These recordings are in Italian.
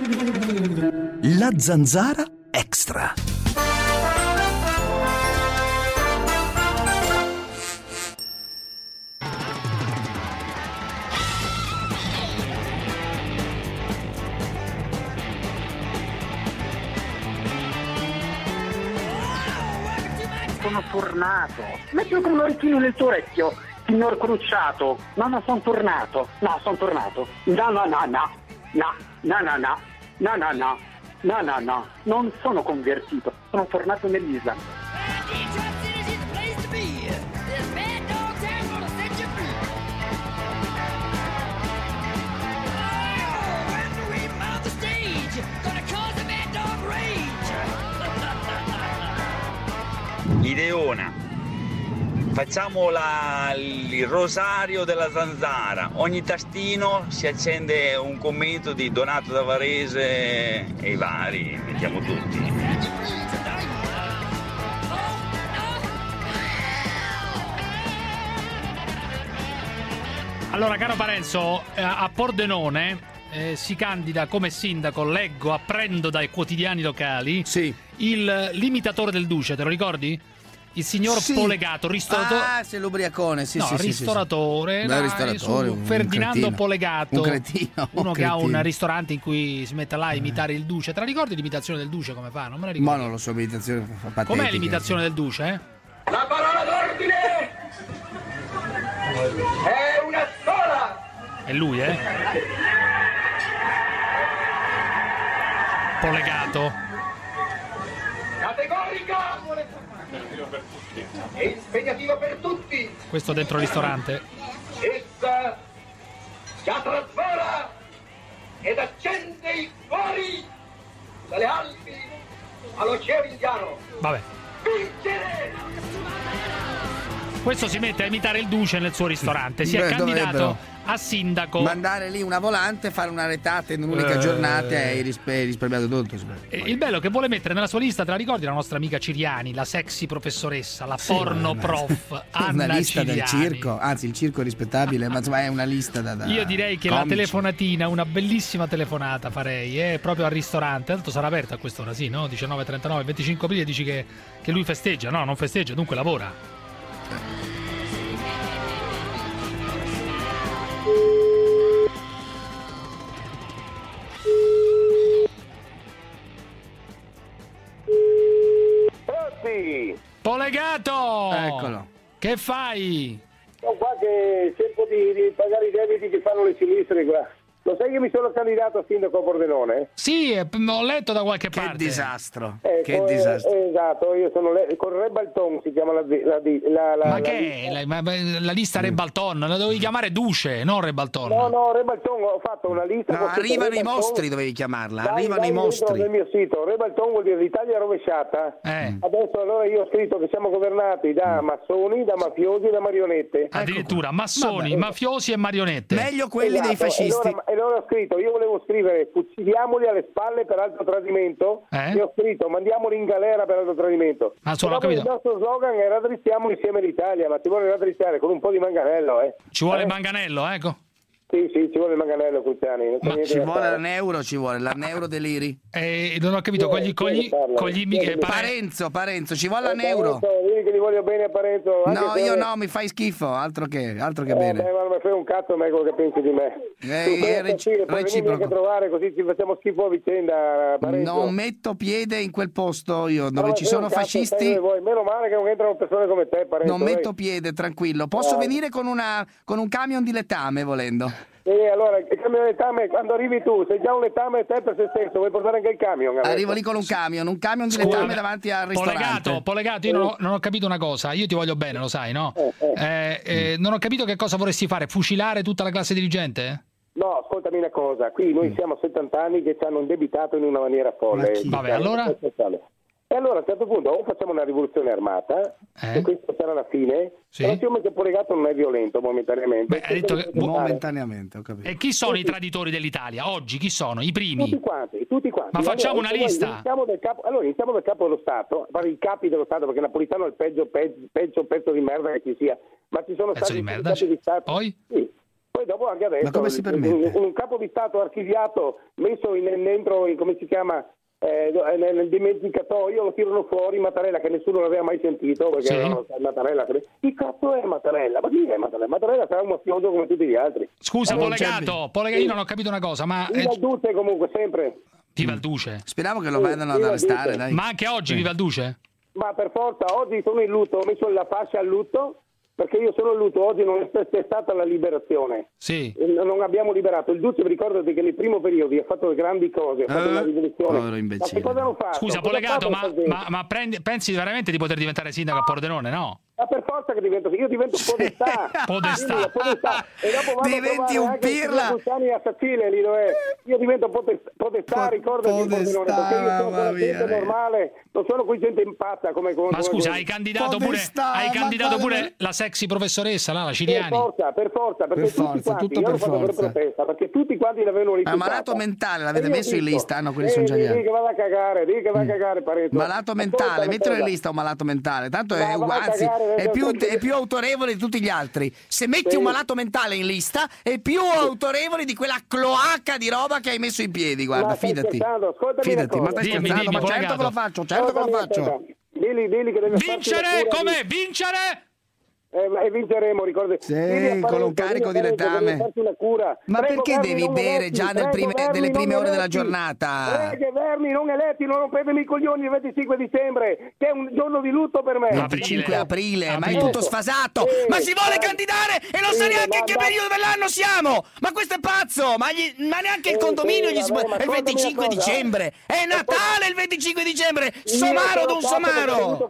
La Zanzara Extra. Sono tornato. Mettilo come un orecchino nel tuo orecchio, signor Crucciato. No, sono tornato. No, non sono convertito, sono tornato nell'Islam. Ideona, facciamo il rosario della Zanzara. Ogni tastino si accende un commento di Donato da Varese e i vari, mettiamo tutti. Allora, caro Parenzo, a Pordenone si candida come sindaco, leggo, apprendo dai quotidiani locali, l'imitatore del Duce, te lo ricordi? Il signor Polegato, ristoratore. Ah, sei l'ubriacone, ristoratore. Ferdinando Polegato. Un cretino. Uno che ha un ristorante in cui si mette là a imitare il Duce. Te la ricordi l'imitazione del Duce come fa? Non me la ricordo. Ma non lo so, l'imitazione patetica. Com'è l'imitazione del Duce? La parola d'ordine è una sola. È lui, Polegato. Categorica e impegnativo per tutti. Questo dentro il ristorante. Essa già trasvola ed accende i cuori dalle Alpi all'Oceano Indiano. Vabbè. Vincere! Questo si mette a imitare il Duce nel suo ristorante. Si è candidato a sindaco. Mandare lì una volante, fare una retata in un'unica giornata e hai risparmiato tutto. Il bello che vuole mettere nella sua lista, te la ricordi, la nostra amica Ciriani, la sexy professoressa, la porno prof, Anna una lista Ciriani. del circo, anzi il circo è rispettabile, ma insomma è una lista da Io direi che comici. la telefonatina, una bellissima telefonata farei, proprio al ristorante. Tanto sarà aperta a quest'ora, sì, no? 19:39, 25 aprile, dici che lui festeggia. No, non festeggia, dunque lavora. Polegato! Eccolo. Che fai? Sono qua che cerco di pagare i debiti che fanno le sinistre qua. Lo sai che mi sono candidato a sindaco a Pordenone? Sì, ho letto da qualche parte. Che disastro. Esatto, io sono con Re Balton si chiama la ma che è? La lista Re Balton? La dovevi chiamare Duce, non Re Balton. No, Re Balton, ho fatto una lista. No, arrivano i mostri, dovevi chiamarla. Arrivano i mostri. Nel mio sito, Re Balton vuol dire l'Italia rovesciata. Adesso allora io ho scritto che siamo governati da massoni, da mafiosi e da marionette. Addirittura massoni, mafiosi e marionette. Meglio quelli dei fascisti. E allora ho scritto, io volevo scrivere fuciliamoli alle spalle per alto tradimento e ho scritto mandiamoli in galera per alto tradimento. Il nostro slogan era drizziamo insieme l'Italia, ma ci vuole raddrizzare con un po' di manganello. Ci vuole il manganello, ecco. Sì, ci vuole il manganello, Cruciani. Ci vuole l'euro, l'euro dell'Iri. Non ho capito, Parenzo, ci vuole l'euro. Dimmi che gli voglio bene a Parenzo. No, io no, mi fai schifo, altro che bene. Ma mi fai un cazzo a me quello che pensi di me. Puoi venirmi anche a trovare così ci facciamo schifo a vicenda, Parenzo. Non metto piede in quel posto io, dove ci sono fascisti. Meno male che non entrano persone come te, Parenzo. Non metto piede, tranquillo. Posso venire con un camion di letame, volendo. Allora, il camion di letame, quando arrivi tu, sei già un letame te per se stesso, vuoi portare anche il camion? Arrivo lì con un camion di letame davanti al ristorante. Polegato, io non ho capito una cosa, io ti voglio bene, lo sai, no? Non ho capito che cosa vorresti fare, fucilare tutta la classe dirigente? No, ascoltami una cosa, qui noi siamo 70 anni che ci hanno indebitato in una maniera folle. Vabbè, allora? E allora a un certo punto o facciamo una rivoluzione armata, e questa sarà la fine, però siccome che Polegato non è violento momentaneamente. Hai detto che momentaneamente, ho capito. E chi sono i traditori dell'Italia? Oggi chi sono? I primi? Tutti quanti. Ma facciamo una lista. Iniziamo dal capo dello Stato, i capi dello Stato, perché Napolitano è il peggio pezzo di merda che ci sia. Ma ci sono stati di merda? capi di Stato. Poi? Sì. Poi dopo anche adesso ma come si permette? Un capo di Stato archiviato messo dentro come si chiama nel dimenticatoio, lo tirano fuori Mattarella, che nessuno l'aveva mai sentito, perché Mattarella, chi cazzo è Mattarella? Ma chi è Mattarella? Mattarella sarà un mafioso come tutti gli altri. Scusa, Polegato, io non ho capito una cosa, ma viva il Duce comunque sempre. Viva il Duce. Speriamo che lo vadano ad arrestare, dai. Ma anche oggi viva il Duce? Ma per forza, oggi sono in lutto, ho messo la fascia al lutto, perché io sono in lutto, oggi non è stata la liberazione. Sì. Non abbiamo liberato. Il Duce, ricordati che nel primo periodo ha fatto grandi cose, ha fatto una rivoluzione. Ma che cosa hanno fatto? Scusa, Polegato, ma pensi veramente di poter diventare sindaco a Pordenone, no? Ma per forza che io divento podestà. Podestà. E dopo vado diventi un pirla. A Sacile, lì dove io divento podestà, ricordati, perché io sono gente normale, non sono qui gente impazza come ma scusa, hai candidato pure la sexy professoressa là, la Ciriani. Per forza, perché tutti quanti, io per protesta, perché tutti quanti l'avevano rifiutato. Ma malato mentale l'avete messo in lista? No, quelli sono già gli altri. Che vada a cagare, Parenzo. Malato mentale, mettilo in lista un malato mentale, tanto è anzi è più autorevole di tutti gli altri. Se metti un malato mentale in lista è più autorevole di quella cloaca di roba che hai messo in piedi, guarda, fidati. Fidati, ma stai scherzando? Ma certo che lo faccio, Dilli che deve vincere, com'è? Vincere? E vinceremo, ricordati. Sì, con un carico di letame. Ma perché devi bere già nelle prime ore della giornata? Vermi non eletti, non rompetemi i coglioni il 25 dicembre, che è un giorno di lutto per me. 25 aprile, ma è tutto sfasato. Ma si vuole candidare e non sa neanche in che periodo dell'anno siamo. Ma questo è pazzo, ma neanche il condominio gli si può. È il 25 dicembre. È Natale il 25 dicembre. Somaro d'un somaro.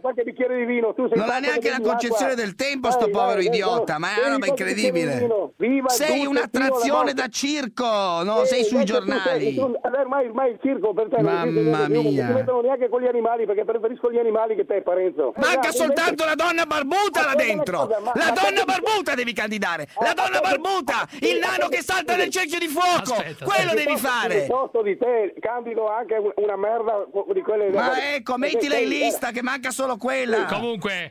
Non ha neanche la concezione del tempo sto povero idiota, ma è una roba incredibile. Sei un'attrazione da circo, no? Sei sui giornali. Ormai il circo per te mamma mia. Non si mettono neanche con gli animali, perché preferisco gli animali che te, Parenzo. Manca soltanto la donna barbuta là dentro. La donna barbuta devi candidare. La donna barbuta, il nano che salta nel cerchio di fuoco. Quello devi fare. Posto di te candido anche una merda di quelle. Ma ecco, mettila in lista che manca solo quella. Comunque,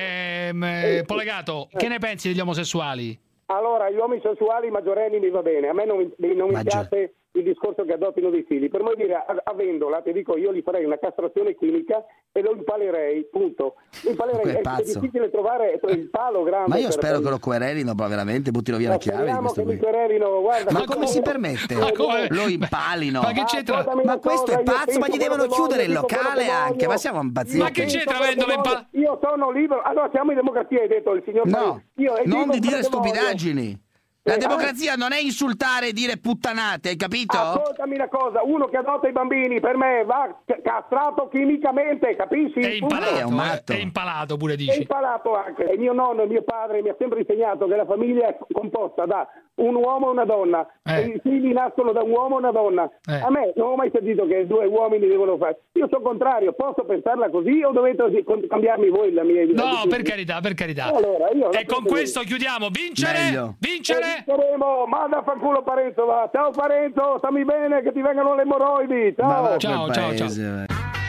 Polegato, che ne pensi degli omosessuali? Allora, gli omosessuali maggiorenni mi va bene, a me non mi piace il discorso che adottino dei figli. Per me dire, avendola, ti dico, io gli farei una castrazione chimica e lo impalerei, punto. Impalerei, è difficile trovare il palo grande. Ma io spero che lo querelino, ma veramente buttino via la chiave di questo qui. Ma come si permette? Lo impalino. Ma che c'entra? Ma questo è pazzo, ma gli devono chiudere il locale anche, ma siamo impazziti. Ma che c'entra avendolo impalato? Io sono libero, allora siamo in democrazia, hai detto il signor. No, non di dire stupidaggini. La democrazia non è insultare e dire puttanate, hai capito? Ascoltami una cosa, uno che adotta i bambini per me va castrato chimicamente, capisci? È impalato pure, dici. È impalato anche. E mio nonno e mio padre mi ha sempre insegnato che la famiglia è composta da un uomo e una donna. E i figli nascono da un uomo e una donna. A me non ho mai sentito che due uomini devono fare. Io sono contrario, posso pensarla così o dovete cambiarmi voi la mia idea? No, per carità. Allora, e con questo chiudiamo. Vincere! Vinceremo, manda a fanculo Parenzo, va. Ciao Parenzo, stammi bene, che ti vengano le emorroidi. Ciao. Ciao.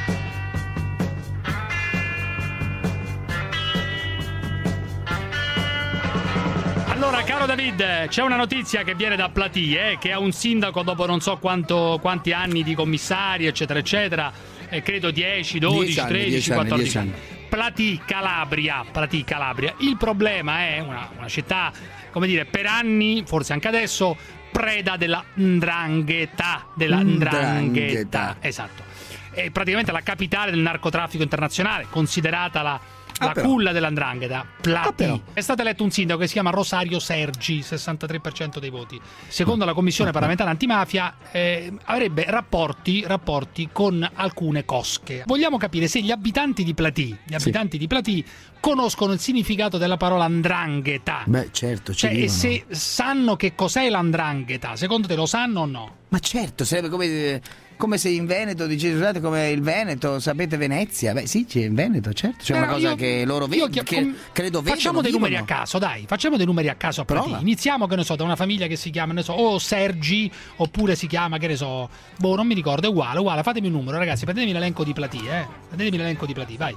Allora, caro David, c'è una notizia che viene da Platì, che ha un sindaco dopo non so quanti anni di commissari, eccetera, eccetera, credo 10, 12, 13, 14 anni. Platì, Calabria. Il problema è una città, come dire, per anni, forse anche adesso, preda della 'ndrangheta. Esatto. È praticamente la capitale del narcotraffico internazionale, considerata la culla della 'ndrangheta, Platì. È stato eletto un sindaco che si chiama Rosario Sergi, 63% dei voti. Secondo la Commissione parlamentare antimafia avrebbe rapporti con alcune cosche. Vogliamo capire se gli abitanti di Platì conoscono il significato della parola 'ndrangheta. Beh, certo, e se sanno che cos'è la 'ndrangheta, secondo te lo sanno o no? Ma certo, sarebbe come se in Veneto dici, scusate, come il Veneto, sapete Venezia? Beh sì, c'è in Veneto, certo. C'è una cosa che loro vedono, che credo vedono. Facciamo dei numeri a caso, dai. Facciamo dei numeri a caso a Platì. Iniziamo, che ne so, da una famiglia che si chiama, o Sergi, oppure si chiama, che ne so, non mi ricordo, è uguale. Fatemi un numero, ragazzi, prendetemi l'elenco di Platì, vai.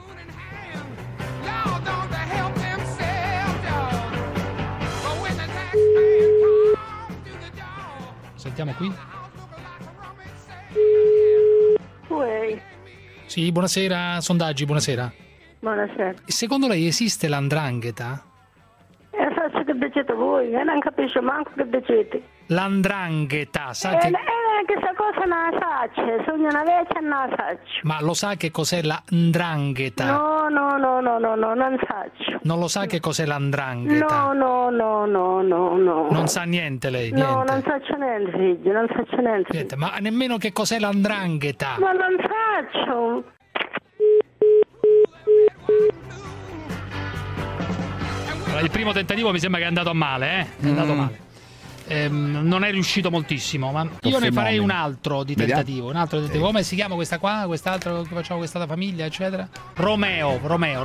Sentiamo qui. Uè. Sì, buonasera, sondaggi, buonasera. Buonasera. Secondo lei esiste l''ndrangheta? Faccio che dicete voi, non capisco manco che dicete. L''ndrangheta, sa che... questa cosa non la faccio, sono una vecchia e non la faccio. Ma lo sa che cos'è la 'ndrangheta? No, non faccio. Non lo sa che cos'è la 'ndrangheta? No. Non sa niente lei? Niente. No, non faccio niente, figlio, non faccio niente. Ma nemmeno che cos'è la 'ndrangheta? Ma non faccio. Allora, il primo tentativo mi sembra che è andato a male, È andato male. Non è riuscito moltissimo, ma io ne farei un altro di tentativo. Come si chiama questa qua? Quest'altro che facciamo, questa famiglia, eccetera? Romeo.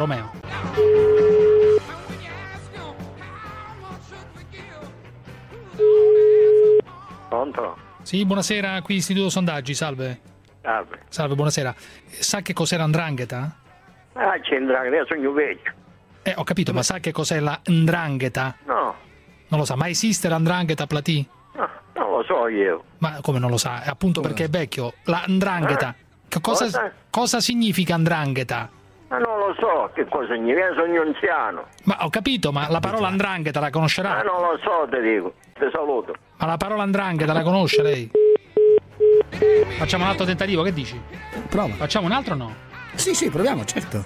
Pronto? Sì, buonasera, qui Istituto Sondaggi, salve. Salve, buonasera. Sa che cos'è la 'ndrangheta? C'è 'ndrangheta, io sono vecchio. Ho capito, ma sa che cos'è la 'ndrangheta? No. Non lo sa, ma esiste la 'ndrangheta, Platì? No, non lo so io. Ma come non lo sa? Appunto perché è vecchio. La 'ndrangheta. Cosa significa 'ndrangheta? Ma non lo so che cosa significa, sono anziano. Ma ho capito, ma la parola 'ndrangheta la conoscerà? Ma non lo so, ti dico. Ti saluto. Ma la parola 'ndrangheta la conosce lei? Facciamo un altro tentativo, che dici? Prova. Facciamo un altro o no? Sì, proviamo, certo.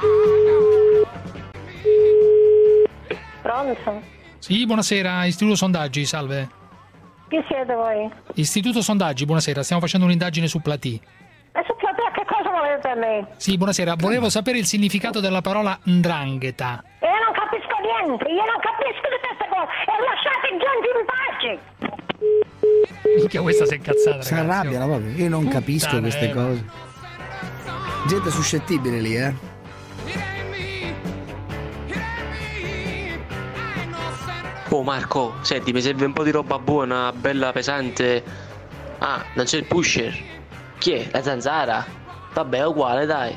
Pronto? Sì, buonasera, Istituto Sondaggi, salve. Chi siete voi? Istituto Sondaggi, buonasera, stiamo facendo un'indagine su Platì. E su Platì che cosa volete da me? Sì, buonasera, volevo sapere il significato della parola 'ndrangheta. Io non capisco niente, di queste cose, e lasciate gente in pace! Minchia, questa si è incazzata, ragazzi. Si arrabbiano proprio, io non capisco queste cose. Gente suscettibile lì, Oh Marco, senti, mi serve un po' di roba buona, bella pesante. Ah, non c'è il pusher. Chi è? La zanzara? Vabbè, è uguale, dai.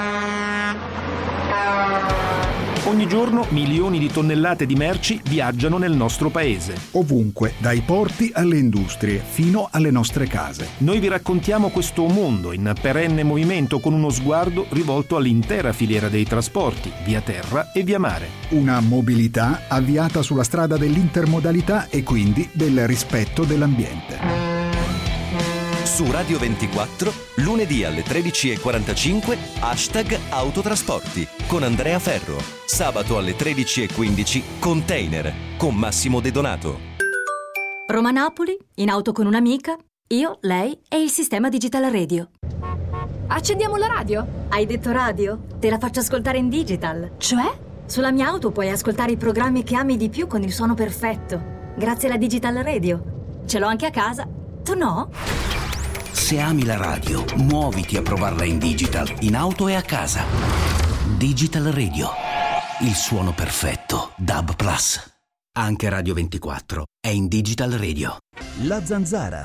Ogni giorno milioni di tonnellate di merci viaggiano nel nostro paese. Ovunque, dai porti alle industrie, fino alle nostre case. Noi vi raccontiamo questo mondo in perenne movimento con uno sguardo rivolto all'intera filiera dei trasporti, via terra e via mare. Una mobilità avviata sulla strada dell'intermodalità e quindi del rispetto dell'ambiente. Su Radio 24, lunedì alle 13:45, #autotrasporti con Andrea Ferro. Sabato alle 13:15, Container con Massimo De Donato. Roma-Napoli, in auto con un'amica, io, lei e il sistema Digital Radio. Accendiamo la radio? Hai detto radio? Te la faccio ascoltare in digital. Cioè? Sulla mia auto puoi ascoltare i programmi che ami di più con il suono perfetto. Grazie alla Digital Radio. Ce l'ho anche a casa. Tu no? Se ami la radio, muoviti a provarla in digital, in auto e a casa. Digital Radio. Il suono perfetto. DAB+. Anche Radio 24 è in Digital Radio. La Zanzara.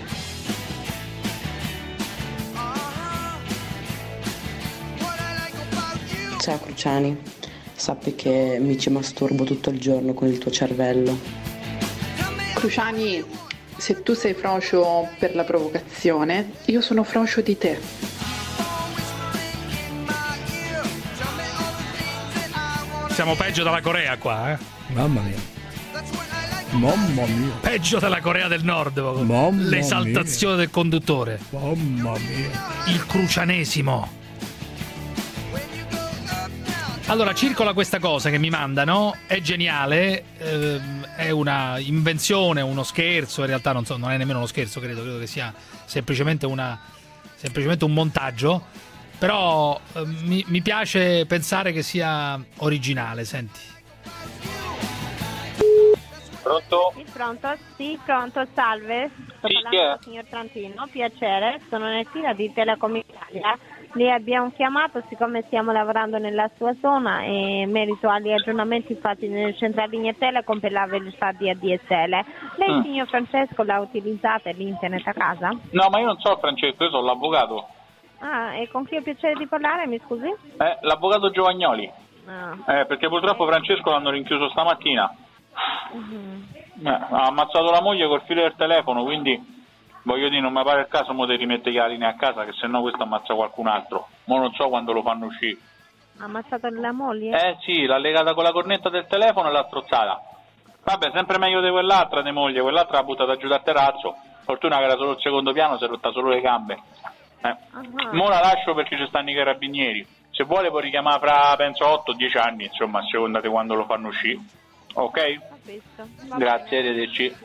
Ciao Cruciani, sappi che mi ci masturbo tutto il giorno con il tuo cervello. Cruciani, se tu sei frocio per la provocazione, io sono frocio di te. Siamo peggio della Corea qua, Mamma mia. Mamma mia. Peggio della Corea del Nord. Mamma L'esaltazione del conduttore. Mamma mia. Il crucianesimo. Allora, circola questa cosa che mi mandano, è geniale, è una invenzione, uno scherzo, in realtà non è nemmeno uno scherzo, credo che sia semplicemente un montaggio, però mi piace pensare che sia originale, senti. Pronto? Sì, pronto? Sì, pronto, salve. Sto parlando con il signor Trantino, piacere, sono nel fila di Telecom Italia. Li abbiamo chiamato siccome stiamo lavorando nella sua zona e in merito agli aggiornamenti fatti nelle centraline Telecom per la velocità di ADSL. Lei, signor Francesco, la utilizzate l'internet a casa? No, ma io non so Francesco, io sono l'avvocato. Ah, e con chi ho piacere di parlare, mi scusi? L'avvocato Giovagnoli. Ah. Perché purtroppo Francesco l'hanno rinchiuso stamattina. Ha ammazzato la moglie col filo del telefono, quindi voglio dire, non mi pare il caso mo di rimettere la linea a casa, che sennò questo ammazza qualcun altro. Mo non so quando lo fanno uscire. Ha ammazzato la moglie? Sì, l'ha legata con la cornetta del telefono e l'ha strozzata. Vabbè, sempre meglio di quell'altra di moglie, quell'altra l'ha buttata giù dal terrazzo. Fortuna che era solo il secondo piano, si è rotta solo le gambe. Mo la lascio perché ci stanno i carabinieri. Se vuole può richiamare fra, penso, 8-10 anni, insomma, a seconda di quando lo fanno uscire. Ok? Grazie, arrivederci.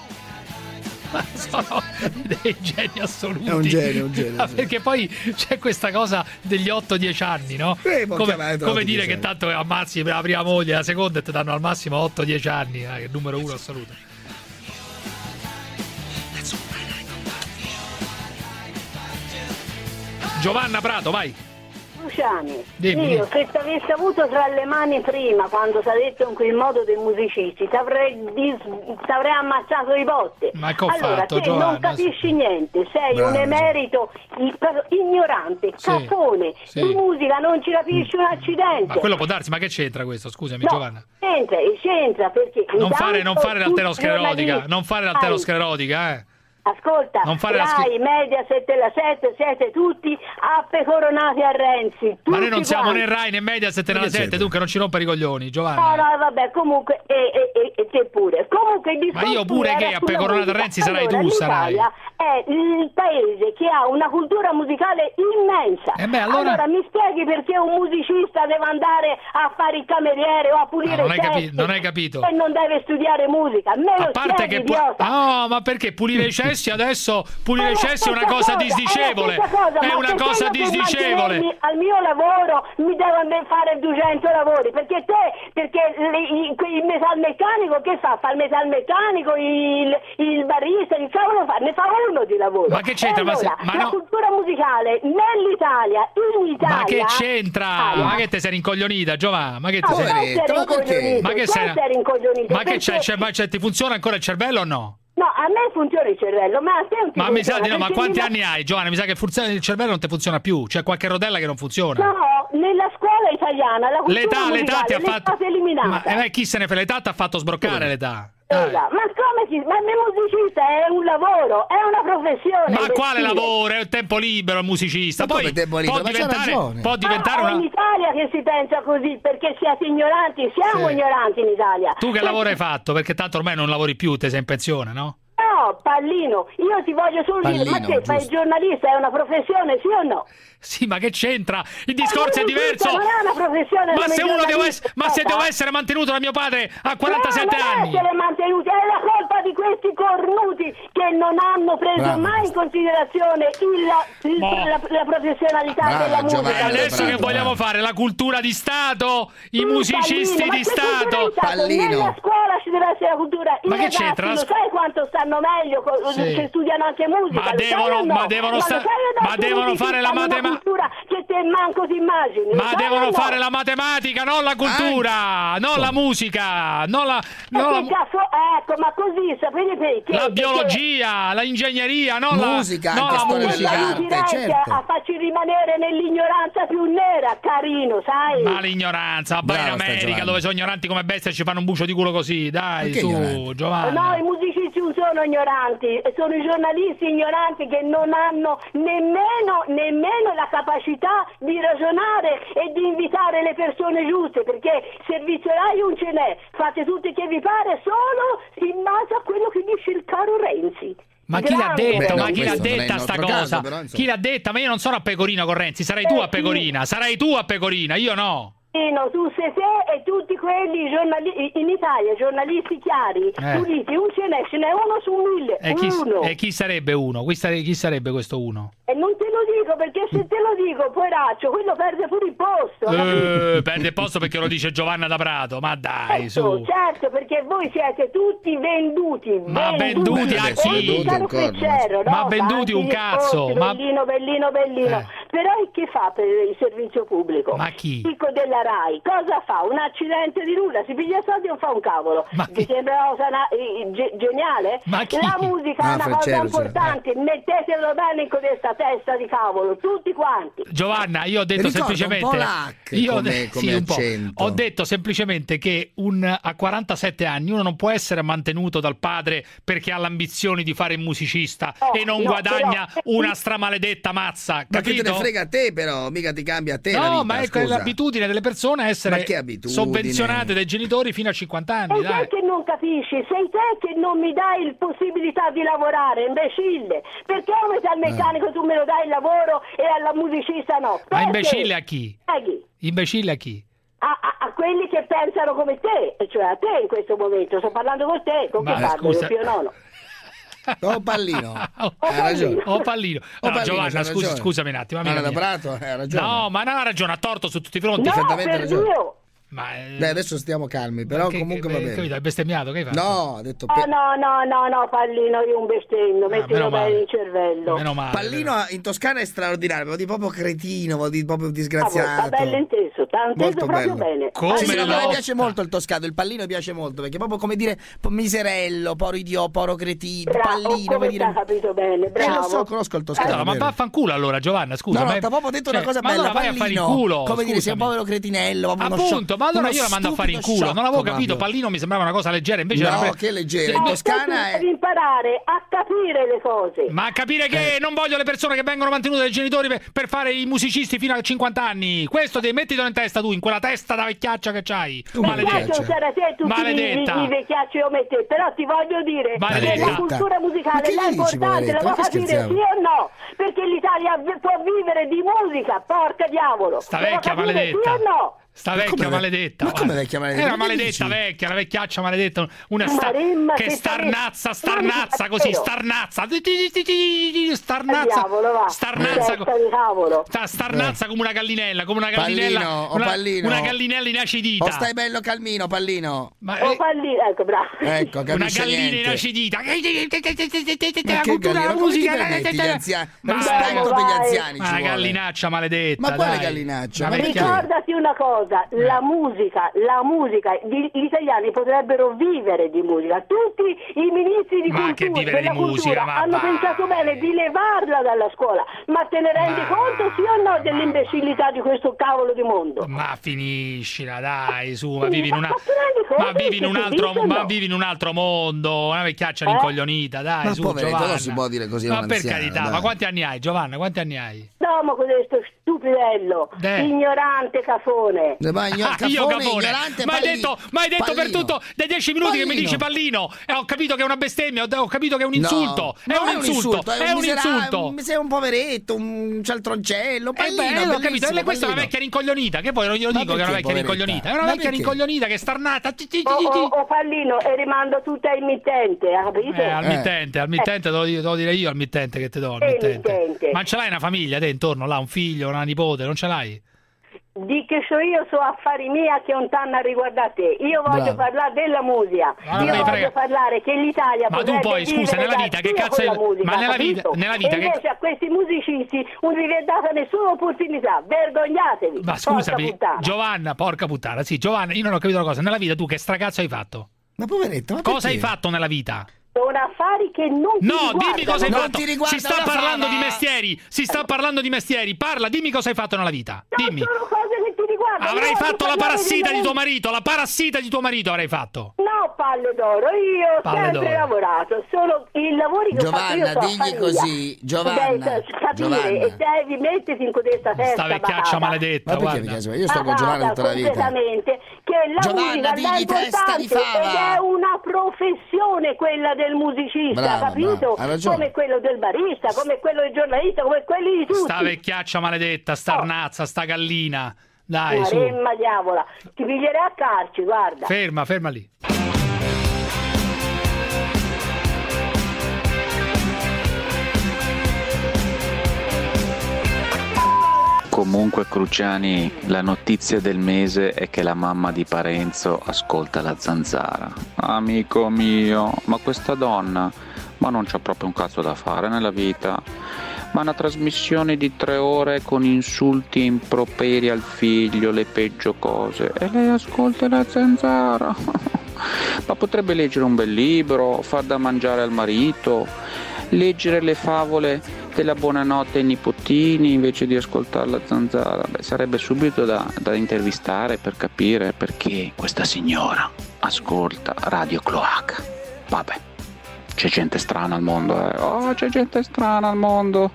Sono dei geni assoluti. È un genio. Perché poi c'è questa cosa degli 8-10 anni, no? Come dire che tanto ammazzi la prima moglie e la seconda e ti danno al massimo 8-10 anni, che è il numero uno assoluto. Giovanna Prato, vai. Luciani, Dimmi. Io se ti avessi avuto tra le mani prima, quando ti ha detto in quel modo dei musicisti, ti avrei ammazzato di botte. Ma che ho allora, fatto, te Giovanna? non capisci niente, sei Bravo. un emerito ignorante, caffone, sì. di musica non ci capisci un accidente. Ma quello può darsi, ma che c'entra questo? Scusami, No, Giovanna. C'entra perché Non fare l'arterosclerotica, tutti non fare l'arterosclerotica, Ascolta, Non fare la Rai, Mediaset e la 7 siete tutti appecoronati a Renzi. Ma noi non tutti siamo quanti. né Rai né Mediaset né la 7, dunque non ci rompere i coglioni, No, Giovanna. vabbè, comunque, e te pure. Comunque il discorso Ma io pure era che a pecoronata sulla Renzi musica. sarai tu, sarai. L'Italia è il paese che ha una cultura musicale immensa. Allora mi spieghi perché un musicista deve andare a fare il cameriere o a pulire non i hai cessi non hai capito. e non deve studiare musica? Me lo A parte spieghi, che idiota. no, ma perché pulire i cessi adesso? Pulire i cessi è una cosa disdicevole. È una cosa disdicevole. Al mio lavoro mi devo fare 200 lavori perché il metalmeccanico che fa? Fa il metalmeccanico, il barista, che cavolo fa? Ne fa uno di lavoro. Ma che c'entra? Allora, ma la no. cultura musicale nell'Italia, in Italia. Ma che c'entra? Ma che te sei rincoglionita, Giovanna? Ma che te sei? Ma che sei? Ma che c'è? Ti funziona ancora il cervello o no? No, a me funziona il cervello, ma a te non ti Ma mi sa di no, ma perché quanti anni hai, Giovanna? Mi sa che il cervello non ti funziona più. C'è qualche rodella che non funziona. No, nella scuola italiana la cultura l'età ti ha fatto eliminata. Ma chi se ne fa? L'età ti ha fatto sbroccare l'età. Ma il musicista è un lavoro, è una professione. Ma quale lavoro? È il tempo libero il musicista. Poi può diventare È in Italia che si pensa così, perché siete ignoranti, siamo ignoranti in Italia. Tu che lavoro hai fatto? Perché tanto ormai non lavori più, te sei in pensione, no? No, Pallino, io ti voglio solo dire, ma te fai il giornalista, è una professione, sì o no? Sì, ma che c'entra? Il discorso è diverso. Non è una professione. Se devo essere mantenuto da mio padre a 47 anni. Non essere mantenuti, è la colpa di questi cornuti che non hanno preso mai in considerazione la professionalità della musica. Adesso che vogliamo fare? La cultura di Stato? I musicisti di Stato? Nella scuola ci deve essere la cultura. Ma che c'entra? Lo sai quanto stanno meglio che studiano anche musica? Ma devono fare la matematica. Che te manco ti immagini. Ma devono fare la matematica, non la cultura, non la musica, non la ecco, ma così sapete perché? La biologia, la ingegneria, non musica, la musica. Certo. A farci rimanere nell'ignoranza più nera, carino, sai? Ma l'ignoranza, vai in America dove sono ignoranti come bestie e ci fanno un bucio di culo così, dai, su, ignoranti? Giovanna. No, i musicisti non sono ignoranti, sono i giornalisti ignoranti che non hanno nemmeno la capacità di ragionare e di invitare le persone giuste, perché servizio Rai non ce n'è, fate tutti che vi pare solo in base a quello che dice il caro Renzi. Ma chi l'ha detto? Beh, ma chi l'ha detta sta cosa? Però, chi l'ha detta? Ma io non sono a Pecorino con Renzi, sarai tu a Pecorina, sarai tu a Pecorina, io no. No, tu sei te e tutti quelli in Italia, giornalisti chiari, tu dici ce n'è uno su 1000. E chi sarebbe uno? Chi sarebbe questo uno? E non te lo dico perché se te lo dico, poraccio, quello perde pure il posto. Perde il posto perché lo dice Giovanna da Prato, ma dai, su. Certo, perché voi siete tutti venduti. Ma venduti a chi? Ma venduti un cazzo. Bellino. Però che fa per il servizio pubblico? Ma chi? Dico della RAI, cosa fa? Un accidente di nulla, si piglia soldi e non fa un cavolo. Ti sembra una cosa geniale? La musica è una cosa importante, mettetelo bene in questa testa di cavolo, tutti quanti. Giovanna, io ho detto semplicemente ho detto semplicemente che a 47 anni uno non può essere mantenuto dal padre perché ha l'ambizione di fare il musicista e non guadagna una stramaledetta mazza, capito? Ma che te ne frega a te, però mica ti cambia a te la vita, ma è l'abitudine delle persone a essere sovvenzionate dai genitori fino a 50 anni. Sei te che non capisci, sei te che non mi dai la possibilità di lavorare, imbecille. Perché a un metalmeccanico tu me lo dai il lavoro e alla musicista no? Perché? Ma imbecille a chi? Imbecille a chi? A quelli che pensano come te, cioè a te in questo momento. Sto parlando con te, con che parlo, io nono. Pallino, hai ragione. Pallino. No, Giovanna, scusami un attimo. Da Prato, hai ragione. No, ma non ha ragione, ha torto su tutti i fronti. Perfettamente ragione. Dio. Beh, adesso stiamo calmi, però comunque va bene. Hai bestemmiato? Che hai fatto? No, ha detto no, Pallino, io un bestemmio, mettilo bene in cervello. Meno male. Pallino in Toscana è straordinario, vuol dire proprio cretino, vuol dire proprio disgraziato. Sta bello inteso, tanto proprio bene. Mi piace molto il toscano, il Pallino piace molto, perché è proprio come dire miserello, poro idiota, poro cretino, Pallino, come dire. Capito bene, bravo. Lo so, conosco il toscano. Ma vaffanculo allora, Giovanna, scusa. No, ti ho proprio detto una cosa bella, vai a fare in culo. Come dire, sei un povero cretinello, appunto, ma allora io la mando a fare in culo, non avevo capito, Pallino mi sembrava una cosa leggera, invece che leggera, in Toscana devi imparare a capire le cose. Ma a capire che non voglio le persone che vengono mantenute dai genitori per fare i musicisti fino a 50 anni. Questo devi mettilo in testa tu, in quella testa da vecchiaccia che c'hai. Maledetta. Maledetta. I vecchiacci come te, però ti voglio dire che la cultura musicale è importante, la vuoi capire sì o no? Perché l'Italia può vivere di musica, porca diavolo. Sta vecchia maledetta. Sì o no? Sta vecchia maledetta. Ma come vecchia maledetta? È una maledetta vecchia, una vecchiaccia maledetta. Una che starnazza così, starnazza. Starnazza come una gallinella, Pallino. Una gallinella inacidita. Stai bello calmino, Pallino. Pallino, ecco, bravo. Ecco, una gallina inacidita. La cultura, la musica, rispetto per gli anziani. Una gallinaccia maledetta. Ma quale gallinaccia? Ricordati una cosa. La musica, gli italiani potrebbero vivere di musica. Tutti i ministri di cultura hanno pensato bene di levarla dalla scuola. Ma te ne rendi conto, sì o no, dell'imbecillità di questo cavolo di mondo? Ma finiscila, dai, su, ma vivi in un altro mondo, una vecchiaccia rincoglionita, dai, su, Giovanna. Non si può dire così. Ma per carità, dai. Ma quanti anni hai, Giovanna? Quanti anni hai? No, ma questo stupidello, ignorante cafone. Io cafone. Ma hai detto per tutto dai 10 minuti Pallino. Che mi dici Pallino e ho capito che è una bestemmia, ho capito che è un insulto. È un insulto. Sei un poveretto, un cialtroncello. Pallino, ho capito. E questa è una vecchia rincoglionita. Che poi non glielo dico che è una vecchia rincoglionita. È una vecchia rincoglionita che è starnata. Pallino, e rimando tutto al mittente, capito? Al mittente devo dire io al mittente che ti do. Ma ce l'hai una famiglia te intorno là, un figlio, una nipote, non ce l'hai? Di che io so affari mia che non t'hanno riguardato te. Io voglio parlare della musica. Voglio parlare che l'Italia tu poi scusa nella vita che cazzo è ma nella vita invece a questi musicisti non vi è data nessuna opportunità. Vergognatevi. Ma scusami Giovanna, porca puttana. Sì, Giovanna, io non ho capito una cosa. Nella vita tu che stracazzo hai fatto? Ma poveretto, cosa hai fatto nella vita? Sono affari che non ti riguardano. Dimmi cosa hai fatto. Si sta parlando di mestieri. Parla, dimmi cosa hai fatto nella vita. Dimmi. Sono cose che ti riguardano. Avrai fatto la parassita di tuo marito. La parassita di tuo marito avrai fatto. No, palle d'oro. Io ho sempre lavorato. Solo i lavori che Giovanna, ho fatto digli così. Giovanna, e devi metterti in questa testa. Sta vecchiaccia maledetta. Io sto con Giovanna tutta la vita. Completamente. Che la musica è importante ed è una professione quella del musicista, capito? Come quello del barista, come quello del giornalista, come quelli di tutti. Sta vecchiaccia maledetta, starnazza, sta gallina. Dai, su. Maremma diavola, ti piglierei a calci, guarda. Ferma lì. Comunque Cruciani, la notizia del mese è che la mamma di Parenzo ascolta la Zanzara. Amico mio, ma questa donna, ma non c'ha proprio un cazzo da fare nella vita. Ma una trasmissione di 3 ore con insulti e improperi al figlio, le peggio cose. E lei ascolta la Zanzara. Ma potrebbe leggere un bel libro, far da mangiare al marito, leggere le favole della buonanotte ai nipotini invece di ascoltare la Zanzara. Sarebbe subito da intervistare per capire perché questa signora ascolta Radio Cloaca. Vabbè, c'è gente strana al mondo, Oh, c'è gente strana al mondo.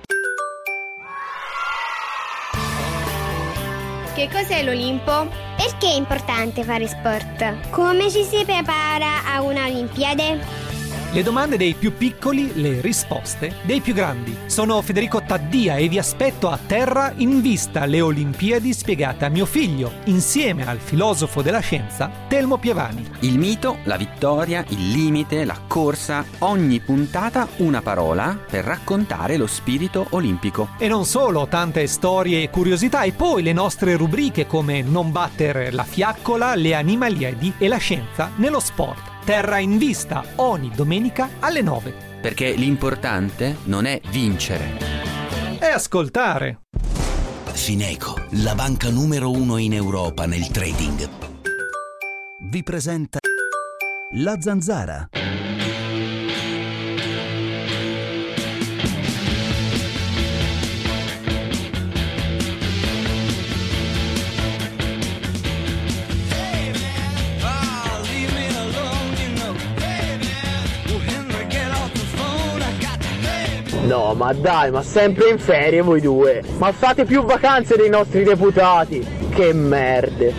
Che cos'è l'Olimpo? Perché è importante fare sport? Come ci si prepara a una Olimpiade? Le domande dei più piccoli, le risposte dei più grandi. Sono Federico Taddia e vi aspetto a Terra in Vista, le Olimpiadi spiegate a mio figlio, insieme al filosofo della scienza Telmo Pievani. Il mito, la vittoria, il limite, la corsa, ogni puntata una parola per raccontare lo spirito olimpico. E non solo, tante storie e curiosità, e poi le nostre rubriche come Non battere la fiaccola, le animaliadi e la scienza nello sport. Terra in Vista, ogni domenica alle 9. Perché l'importante non è vincere, è ascoltare. Fineco, la banca numero 1 in Europa nel trading, vi presenta La Zanzara. No, ma dai, ma sempre in ferie voi due. Ma fate più vacanze dei nostri deputati. Che merde.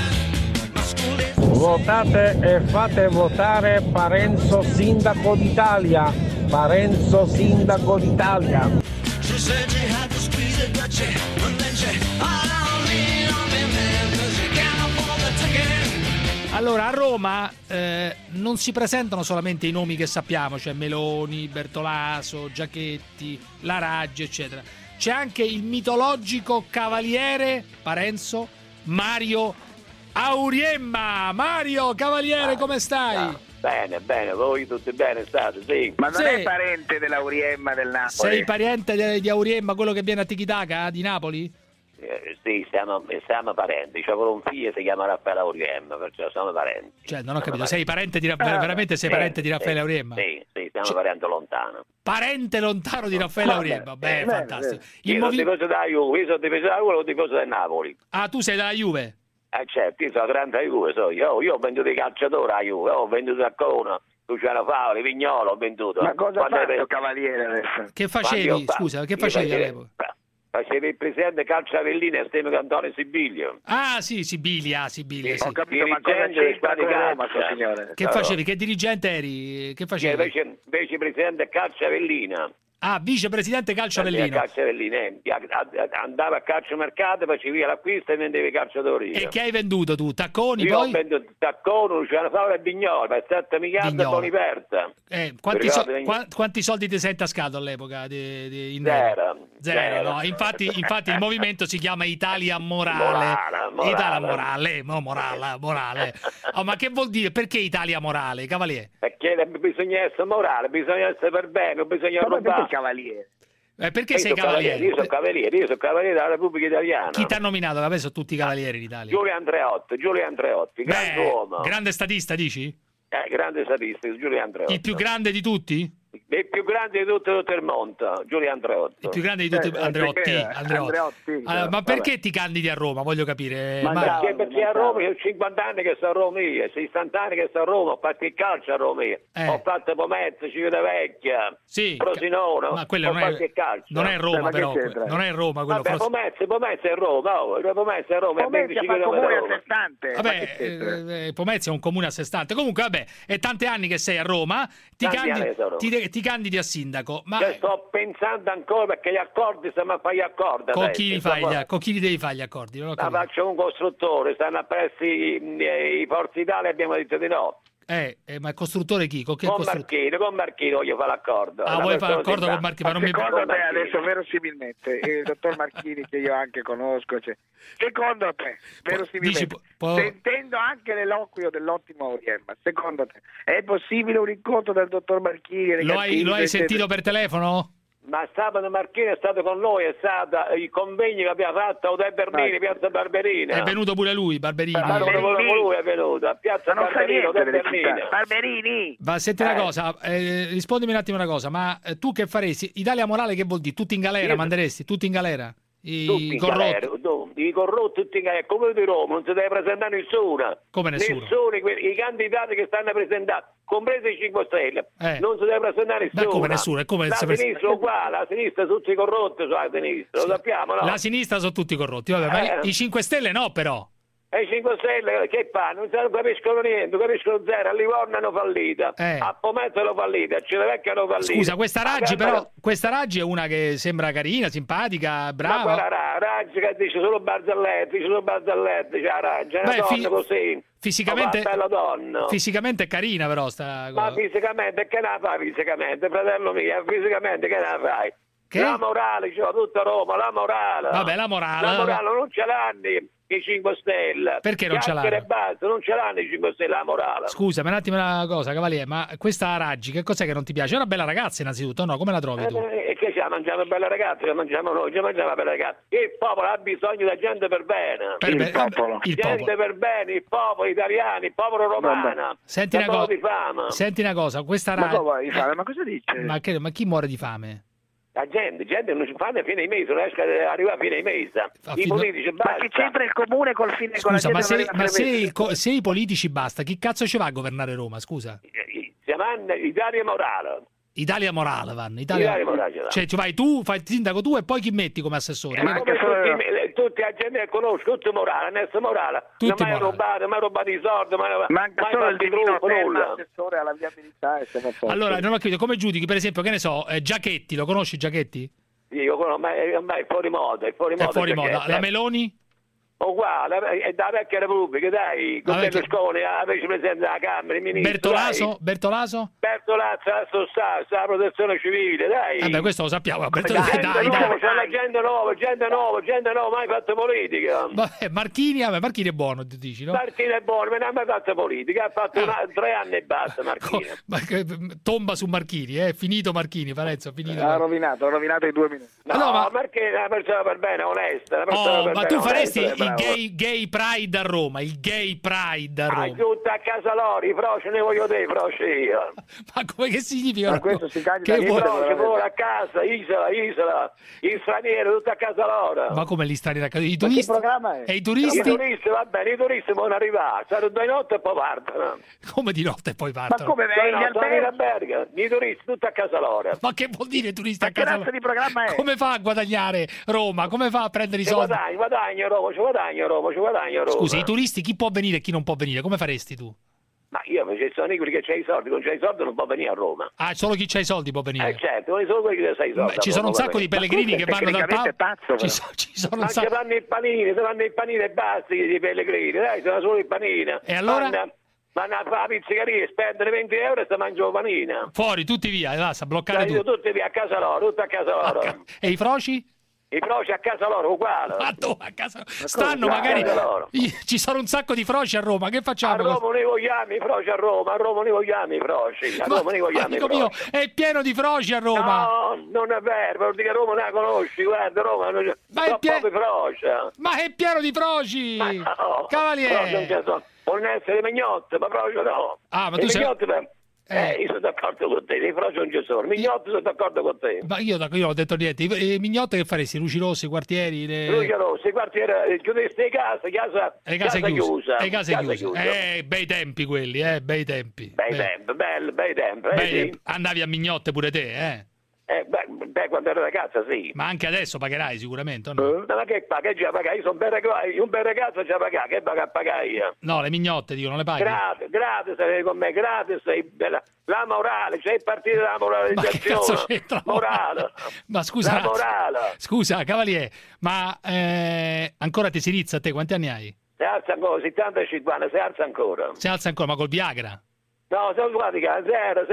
Votate e fate votare Parenzo sindaco d'Italia. Parenzo sindaco d'Italia. Allora, a Roma non si presentano solamente i nomi che sappiamo, cioè Meloni, Bertolaso, Giachetti, La Raggi, eccetera. C'è anche il mitologico cavaliere Parenzo, Mario Auriemma. Mario, cavaliere, come stai? Bene, voi tutti bene state, sì. Ma non è parente dell'Auriemma del Napoli? Sei parente di Auriemma, quello che viene a Tiki-Taka di Napoli? Sì, siamo parenti. C'è pure un figlio che si chiama Raffaele Auriemma, perciò siamo parenti. Cioè, non ho capito, sei parente di veramente sei parente di Raffaele Auriemma? Sì, siamo parente lontano. Parente lontano di Raffaele Auriemma, beh, fantastico. Io sono tifoso della Juve, io sono tifoso della Juve, sono tifoso del Napoli. Ah, tu sei della Juve? Certo, io sono grande Juve, io ho venduto i calciatori alla Juve, ho venduto Saccona, Luciano Favoli, Vignolo, ho venduto. Ma cosa ha fatto Cavaliere adesso? Che facevi, scusa, che facevi all'epoca? Facevi il presidente Calcio Avellino e Stemo Cantone Sibilio. Ah, sì, Sibilia, sì. Ho capito, ma cosa c'entra con Roma, signore? Che facevi? Che dirigente eri? Che facevi? Invece presidente Calcio Avellino. Ah, vicepresidente Calcio Avellino. Andava a calciomercato, facevi via l'acquisto e vendevi i calciatori. E che hai venduto tu? Tacconi? Io poi? Ho venduto Tacconi, Luciano Favoli e Vignolo, per 7 miliardi e Boniperta. Quanti soldi ti sei intascato all'epoca? Zero. No. Infatti il movimento si chiama Italia Morale. Italia Morale. Oh, ma che vuol dire? Perché Italia Morale, Cavaliere? Perché bisogna essere morale, bisogna essere per bene, bisogna rubare. Cavaliere? Perché sei cavaliere? Io sono cavaliere della Repubblica Italiana. Chi ti ha nominato? Vabbè, sono tutti cavalieri in Italia. Giulio Andreotti, grande uomo. Grande statista, dici? Grande statista, Giulio Andreotti. Il più grande di tutti? Il più grande di tutto il mondo, Giulio Andreotti. Il più grande di tutti, Andreotti. Ma perché ti candidi a Roma? Voglio capire. Perché a Roma io ho 50 anni che sto a Roma, 60 anni che sto a Roma, ho fatto il calcio a Roma, ho fatto Pomezia, Civitavecchia, Frosinone, ma quello non è Roma, però. Non è Roma quello. Vabbè, Pomezia è Roma, Pomezia è Roma. Pomezia fa comune a sé stante. Vabbè, Pomezia è un comune a sé stante. Comunque, vabbè, è tanti anni che sei a Roma, ti candidi a sindaco. Ma sto pensando ancora perché gli accordi stiamo a fare gli accordi. Con chi li devi fare gli accordi? Faccio un costruttore, stanno appresso i Forza Italia, abbiamo detto di no. Ma il costruttore chi? Con Marchino voglio fare l'accordo. Vuoi fare l'accordo con Marchino? Ma non secondo te adesso verosimilmente il dottor Marchini, che io anche conosco, secondo te verosimilmente, sentendo anche l'eloquio dell'ottimo Auriemma, secondo te è possibile un incontro del dottor Marchini? Lo hai sentito per telefono? Ma sabato Marchini è stato con noi, è stato i convegni che abbiamo fatto a Hotel Bernini, Piazza Barberina. È venuto pure lui, Barberini. Lui è venuto a Piazza Barberina, Hotel Bernini. Barberini. Ma senti una cosa, rispondimi un attimo una cosa, ma tu che faresti? Italia morale che vuol dire? Tutti in galera, manderesti? Tutti in galera? I corrotti? I corrotti tutti in galera, come di Roma, non si deve presentare nessuno. Come nessuno? I candidati che stanno presentando, compresi i 5 Stelle, non si deve presentare nessuno. Ma come nessuno? La sinistra è uguale, la sinistra tutti corrotti sulla sinistra, lo sappiamo, no? La sinistra sono tutti corrotti, vabbè, ma i 5 Stelle no però. E i 5 Stelle che fanno? Non capiscono niente, capiscono zero. A Livorno hanno fallito, a Pomezia hanno fallito, a Civitavecchia hanno fallito. Scusa, questa Raggi però, questa Raggi è una che sembra carina, simpatica, brava. Ma quella Raggi che dice solo barzellette, cioè la Raggi è una donna così. Fisicamente, bella donna. Fisicamente è carina però sta cosa. Ma fisicamente che ne fai fisicamente, fratello mio? Fisicamente che ne fai? Che? La morale, cioè tutta Roma, la morale. Vabbè, la morale non ce l'hanno i 5 Stelle. Perché non ce l'hanno? Non ce l'hanno i 5 Stelle la morale. Scusa, un attimo una cosa, Cavaliere, ma questa Raggi che cos'è che non ti piace? È una bella ragazza innanzitutto, no? Come la trovi tu? E che ci mangiamo belle ragazze, che mangiamo noi, ci mangiamo belle ragazze. Il popolo ha bisogno di gente per bene. Il popolo. Gente per bene, il popolo italiano, il popolo romano. Senti una cosa, questa Raggi... Ma cosa dice? Ma chi muore di fame? La gente non si fa a fine mese, non riesce ad arrivare a fine mese. I politici basta. Ma che c'entra il comune col fine? Scusa, ma se i politici basta, chi cazzo ci va a governare Roma, scusa? Si chiama Italia Morale. Italia Morale vanno. Italia Morale. Cioè ci vai tu, fai il sindaco tu e poi chi metti come assessore? Tutti la gente che conosco, tutti Morale, Nesso Morale. Non mai rubato i soldi, manca solo il divino assessore alla viabilità. Allora, non ho capito, come giudichi, per esempio, che ne so, Giachetti, lo conosci Giachetti? Io conosco, ma è fuori moda, è fuori moda. La Meloni? Uguale, è da vecchia Repubblica, dai, con Berlusconi, la vicepresidente della Camera, il ministro. Bertolaso? Bertolazzo sta la protezione civile, dai. Vabbè, questo lo sappiamo. Dai. C'è la gente nuova, mai fatto politica. Vabbè, Marchini è buono, ti dici, no? Marchini è buono, ma non ha mai fatto politica, ha fatto 3 anni e basta, Marchini. Tomba su Marchini, finito Marchini, Parenzo, finito. Ha rovinato i 2 minuti. No, Marchini è una persona per bene, onesta. Ma tu faresti il gay pride a Roma, il gay pride a Roma. Tutto a casa loro, i froci ne voglio te, froci io. Ma come che significa? Ma questo si candida i froci pure a casa, isola, gli stranieri, tutto a casa loro. Ma come gli stranieri a casa? I turisti? Che programma è? E i turisti? I turisti, va bene, i turisti devono arrivare, saranno 2 notti e poi partono. Come di notte e poi partono? Ma come gli alberghi? I turisti, tutto a casa loro. Ma che vuol dire turisti a casa loro? Ma che razza di programma è? Come fa a guadagnare Roma? Come fa a prendere i soldi? Guadagno Roma, ci guadagno Roma. Scusi, i turisti chi può venire e chi non può venire? Come faresti tu? Ma io ci sono quelli che c'ha i soldi, non c'ha i soldi non può venire a Roma. Ah, solo chi c'ha i soldi può venire? Certo, non solo quelli che c'ha i soldi. Ci sono un sacco di pellegrini che vanno dal pazzo. Ci sono un sacco. Se vanno i panini e basta i pellegrini, dai, sono solo i panini. E allora? Vanno a fare la pizzeria, spendono 20 euro e si mangiano panina. Fuori, tutti via, basta, bloccare tutto. Tutti via, a casa loro, tutto a casa loro. E i froci? I froci a casa loro, uguale. Ma dove a casa? Stanno magari... Ci sono un sacco di froci a Roma, che facciamo? A Roma ne vogliamo i froci a Roma ne vogliamo i froci. A Roma ne vogliamo i froci. È pieno di froci a Roma. No, non è vero, perché Roma non la conosci, guarda, Roma non è pieno di froci. Ma è pieno di froci! No, Cavaliere! Possono essere mignotte, ma froci no. Ah, ma tu sei... Io sono d'accordo con te, i froci non ci sono, Mignotti sono d'accordo con te. Ma io non ho detto niente, i Mignotti che faresti? Luci rossi, quartieri? Luci rossi, quartieri, chiudesti le case chiuse. Le case chiuse. Bei tempi quelli, bei tempi. Bei tempi. Sì. Andavi a Mignotte pure te, quando ero ragazza sì. Ma anche adesso pagherai sicuramente, o no? Ma che paga? Già pagai, io sono un bel ragazzo già paga, che paga a pagare io? No, le mignotte dico, non le paghi? Gratis sei con me, gratis sei bella. La morale, c'è il partito della moralizzazione. Ma che cazzo c'entra? Morale. Ma scusa. La morale. Scusa, Cavaliere, ma ancora ti si rizza a te, quanti anni hai? Si alza ancora, 70 e 50, si alza ancora. Si alza ancora, ma col Viagra? No, sono guarda,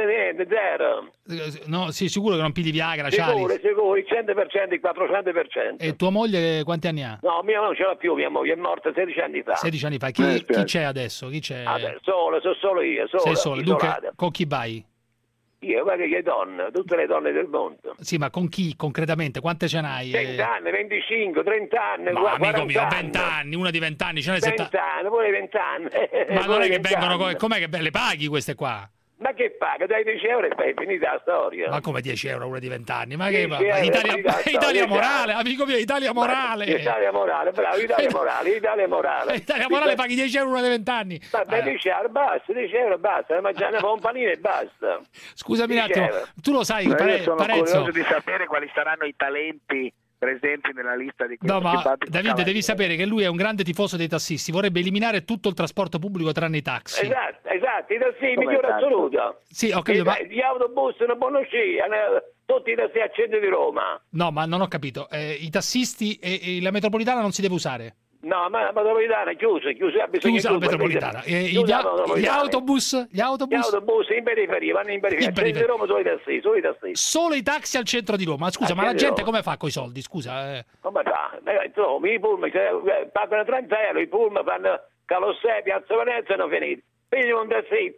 zero. No, sì, sicuro che non pigli Viagra, Sicuro, il 100%, il 400%. E tua moglie quanti anni ha? No, mia non ce l'ha più, mia moglie è morta 16 anni fa. 16 anni fa. Chi c'è adesso? Chi c'è? Adesso, sono solo io, Sei solo. Dunque, con chi vai? Io, guarda che donne, tutte le donne del mondo. Sì, ma con chi concretamente? Quante ce n'hai? 20 anni, 25, 30 anni, ma amico mio, 20 anni, una di 20 anni, ce n'è 20 anni, pure 20 anni. Ma non è che vengono, com'è che le paghi queste qua? Ma che paga? Dai 10 euro e poi è finita la storia. Ma come 10 euro una di 20 anni? Ma che Italia morale, amico mio, Italia morale. Italia morale, bravo, Italia morale. Italia morale paghi 10 euro una di 20 anni. Vabbè, 10 euro basta, mangiare un panino e basta. Scusami un attimo, tu lo sai, io sono curioso di sapere quali saranno i talenti presenti nella lista di questo dibattito. Davide, devi sapere che lui è un grande tifoso dei tassisti, vorrebbe eliminare tutto il trasporto pubblico tranne i taxi. Esatto, i tassi migliore assoluto. Sì, ho capito, ma gli autobus non buono sci, tutti i tassi a centro di Roma. No, ma non ho capito. I tassisti e la metropolitana non si deve usare. No, ma la metropolitana è chiusa la metropolitana. Gli autobus in periferia, vanno in periferia. Al centro di Roma solo i tassi. Solo i taxi al centro di Roma. Scusa, ma la gente come fa coi soldi? Scusa. Come fa? I pullman pagano 30 euro, i pullman fanno Calossè, Piazza Venezia e hanno finito. Quindi un tassi,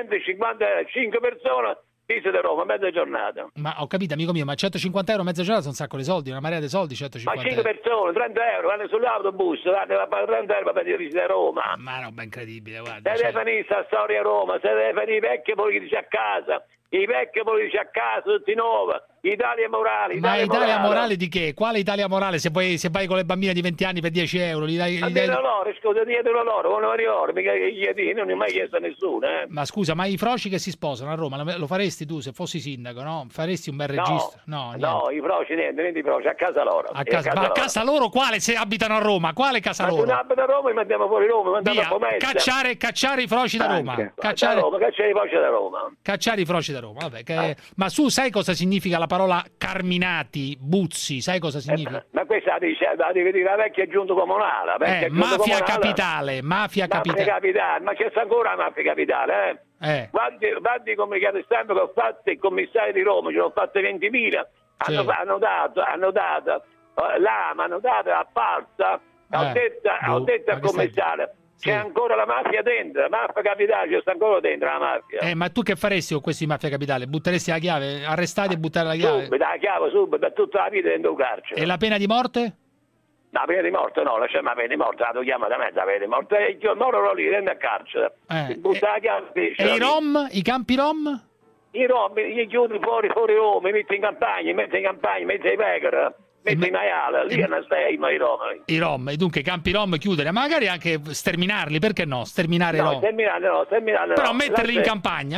155 persone. Pisa di Roma, mezza giornata. Ma ho capito, amico mio, ma 150 euro mezza giornata sono un sacco di soldi, una marea di soldi, 150 Ma 5 persone, 30 euro, vanno sull'autobus, vanno a pagare 30 euro per visitare Roma. Ma roba incredibile, guarda. Se deve finire questa storia a Roma, se deve finire i vecchi politici a casa, i vecchi politici a casa, tutti nuovi, Italia morale. Ma Italia morale di che? Quale Italia morale se vai con le bambine di 20 anni per 10 euro? Loro, scusa, dietro loro, non ricordo, mica non ho mai chiesto a nessuno. Ma scusa, ma i froci che si sposano a Roma, lo faresti tu se fossi sindaco, no? Faresti un bel registro? No, i froci niente i froci, a casa loro. A casa loro quale se abitano a Roma? Quale casa loro? Ma se abitano a Roma, li mandiamo fuori Roma, mandiamo a Pomezia. Cacciare i froci da Roma. Cacciare i froci da Roma. Cacciare i froci da Roma, vabbè. Ma tu sai cosa significa la parola Carminati, Buzzi? Sai cosa significa? Ma questa la devi dire la vecchia giunta comunale. Mafia capitale. Ma c'è ancora la mafia capitale, Guardi come che stampa che ho fatto il commissario di Roma, ce l'ho fatte 20.000. Hanno dato l'AMA, hanno dato la falsa. Ho detto al commissario. C'è ancora la mafia dentro, la mafia capitale, c'è ancora dentro la mafia. Ma tu che faresti con questi mafia capitale? Butteresti la chiave? Arrestati e buttare la chiave? Subito, la chiave, subito, per tutta la vita dentro il carcere. E la pena di morte? No, la pena di morte no, lasciamo la pena di morte, la togliamo da mezzo, la pena di morte. Io moro lì, dentro al carcere. Butta la chiave. E i Rom? I campi Rom? I Rom, gli chiudi fuori Roma, mi metti in campagna, metti ai pecore. Metti maiale, lì non stai, ma i Rom. E dunque campi Rom chiudere, ma magari anche sterminarli, perché no? Sterminare Rom. Sterminarli però metterli in campagna,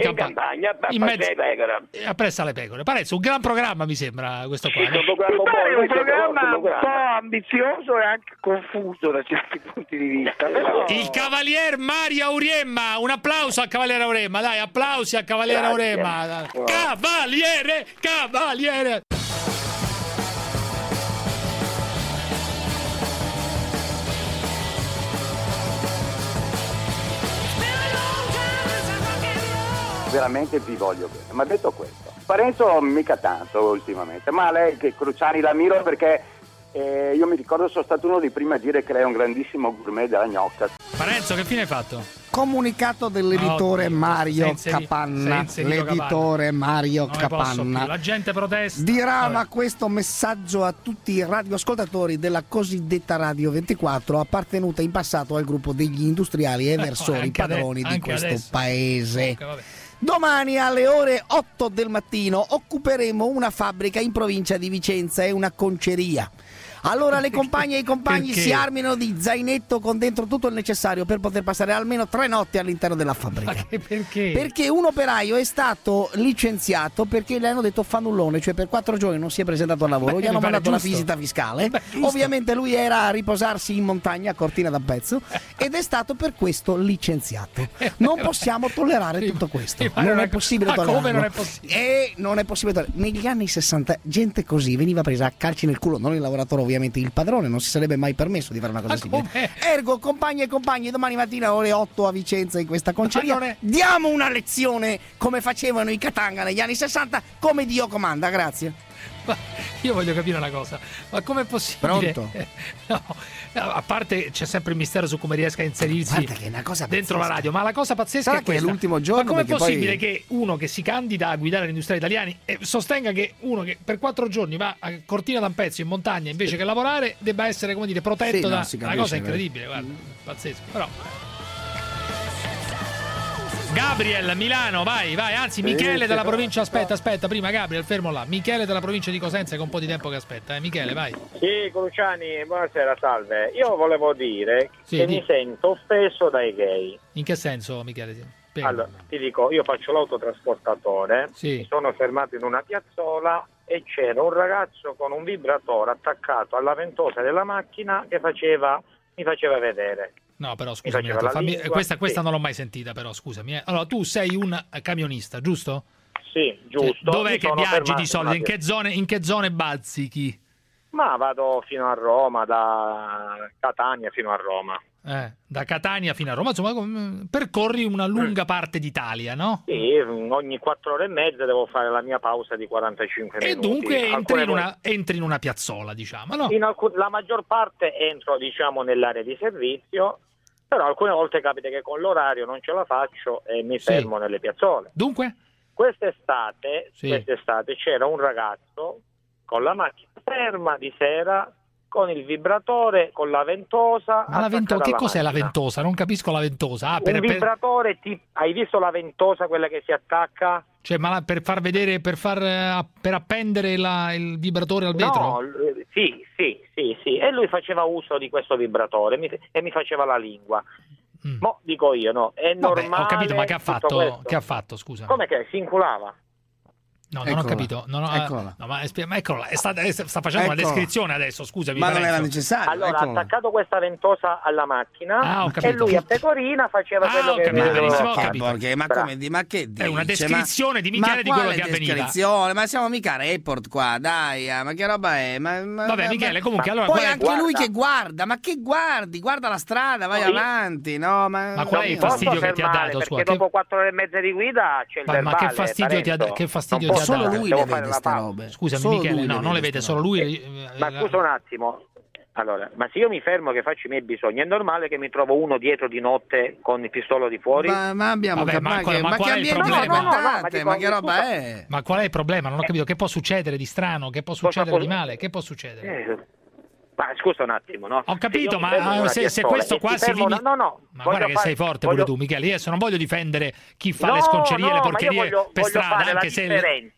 appresso alle pecore. Parezzo un gran programma, mi sembra questo qua. È un programma un po' ambizioso e anche confuso da certi punti di vista. Però... Il cavalier Mario Auriemma, un applauso al cavaliere Auriemma, dai, applausi al cavaliere Auriemma. Cavaliere! Veramente vi voglio bene, ma detto questo, Parenzo mica tanto ultimamente, ma lei che Cruciani la miro perché io mi ricordo sono stato uno dei primi a dire che lei è un grandissimo gourmet della gnocca. Parenzo, che fine hai fatto? Comunicato dell'editore Mario Capanna. L'editore Mario Capanna. La gente protesta. Dirama questo messaggio a tutti i radioascoltatori della cosiddetta Radio 24, appartenuta in passato al gruppo degli industriali e eversori padroni di questo paese. Domani alle ore 8 del mattino occuperemo una fabbrica in provincia di Vicenza e una conceria. Allora le compagne e i compagni si armino di zainetto con dentro tutto il necessario per poter passare almeno 3 notti all'interno della fabbrica. Perché? Perché un operaio è stato licenziato perché le hanno detto fannullone, cioè per 4 giorni non si è presentato al lavoro, gli hanno mandato la visita fiscale. Ovviamente lui era a riposarsi in montagna a Cortina d'Ampezzo ed è stato per questo licenziato. Non possiamo tollerare tutto questo. Non è possibile tollerarlo. Come non è possibile? E non è possibile tollerarlo. Negli anni 60 gente così veniva presa a calci nel culo, non il lavoratore, ovviamente il padrone, non si sarebbe mai permesso di fare una cosa simile. Ergo, compagni e compagni, domani mattina ore 8 a Vicenza in questa conceria diamo una lezione come facevano i Katanga negli anni 60, come Dio comanda. Grazie. io voglio capire una cosa, ma com'è possibile? Pronto? No, a parte c'è sempre il mistero su come riesca a inserirsi che è una cosa dentro la radio, ma la cosa pazzesca è questa. È l'ultimo giorno, ma com'è possibile poi... che uno che si candida a guidare gli industriali italiani sostenga che uno che per 4 giorni va a Cortina d'Ampezzo in montagna invece che lavorare debba essere, come dire, protetto da una cosa incredibile, guarda, pazzesco, però. Gabriel, Milano, vai, anzi Michele dalla provincia, aspetta, prima Gabriel, fermo là, Michele dalla provincia di Cosenza, che è un po' di tempo che aspetta, Michele, vai. Sì, Cruciani, buonasera, salve. Io volevo dire che mi sento offeso dai gay. In che senso, Michele? Allora, ti dico, io faccio l'autotrasportatore, mi sono fermato in una piazzola e c'era un ragazzo con un vibratore attaccato alla ventosa della macchina che mi faceva vedere. No, però scusami, questa non l'ho mai sentita, però scusami. Allora, tu sei un camionista, giusto? Sì, giusto. Dov'è che viaggi di solito? In che zone bazzichi? Ma vado fino a Roma, da Catania fino a Roma. Da Catania fino a Roma, insomma, percorri una lunga parte d'Italia, no? Sì, ogni 4 ore e mezza devo fare la mia pausa di 45 minuti. E dunque entri in una piazzola, diciamo, no? La maggior parte entro, diciamo, nell'area di servizio, però alcune volte capita che con l'orario non ce la faccio e mi fermo nelle piazzole. Dunque? Quest'estate c'era un ragazzo con la macchina ferma di sera, con il vibratore, con la ventosa. Ma la ventosa, che cos'è la ventosa? Non capisco la ventosa. Un vibratore, hai visto la ventosa, quella che si attacca? Cioè, ma per far vedere, per appendere il vibratore al vetro? No, sì. E lui faceva uso di questo vibratore e mi faceva la lingua. Mo dico io, no? È normale. Ho capito, ma che ha fatto? Scusa. Come che si inculava? No, non ho capito. Eccola. No, ma eccola, sta facendo una descrizione adesso, scusami. Ma non era necessario. Allora, ha attaccato questa ventosa alla macchina e lui a pecorina faceva quello che benissimo, ma che dice? È una descrizione di Michele di quello che avveniva. Ma siamo mica Report qua, dai, ma che roba è? Vabbè, Michele, comunque allora poi anche lui che guarda, ma che guarda la strada, vai avanti, no? Ma qual è il fastidio che ti ha dato? Perché dopo 4 ore e mezza di guida c'è il verbale. Ma che fastidio ti ha dato? Solo lui le vede ste robe. Scusami, Michele, no, non le vede solo lui. Ma scusa un attimo. Allora, ma se io mi fermo che faccio i miei bisogni, è normale che mi trovo uno dietro di notte con il pistolo di fuori? Ma abbiamo qual è il problema? Ma che roba è? Ma qual è il problema? Non ho capito. Che può succedere di strano? Che può succedere di male? Che può succedere? Ma scusa un attimo, no? Ho capito, ma se questo qua si limita... No. Ma guarda che sei forte pure tu, Michele. Io adesso non voglio difendere chi fa le sconcerie e le porcherie per strada, anche se...